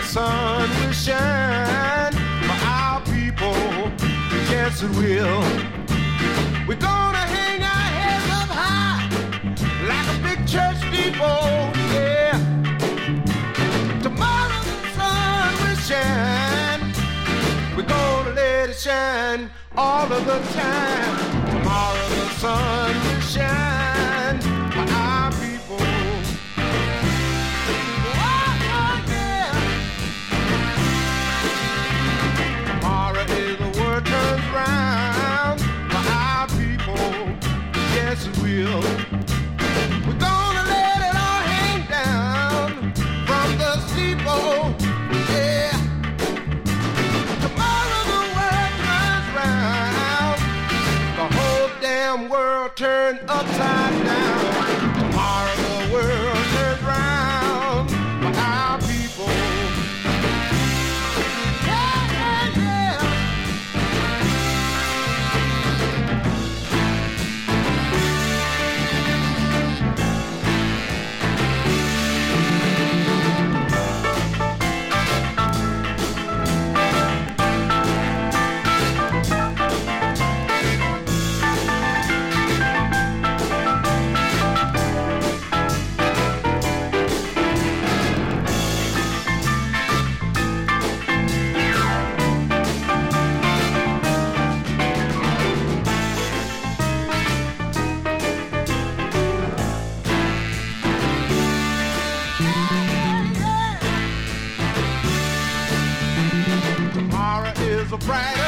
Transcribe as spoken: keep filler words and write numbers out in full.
sun will shine for our people. Yes, it will. We're gonna hang our heads up high like a big church steeple, yeah. Tomorrow the sun will shine. We're gonna let it shine all of the time. Tomorrow the sun will shine for our people. Oh, yeah. Tomorrow is the world turns round for our people. Yes, it will. We're gonna let it all hang down from the steeple, yeah. Tomorrow the world turns round, the whole damn world turned upside down. Tomorrow the world turns round for our people. Yeah, yeah, yeah. Tomorrow is a brighter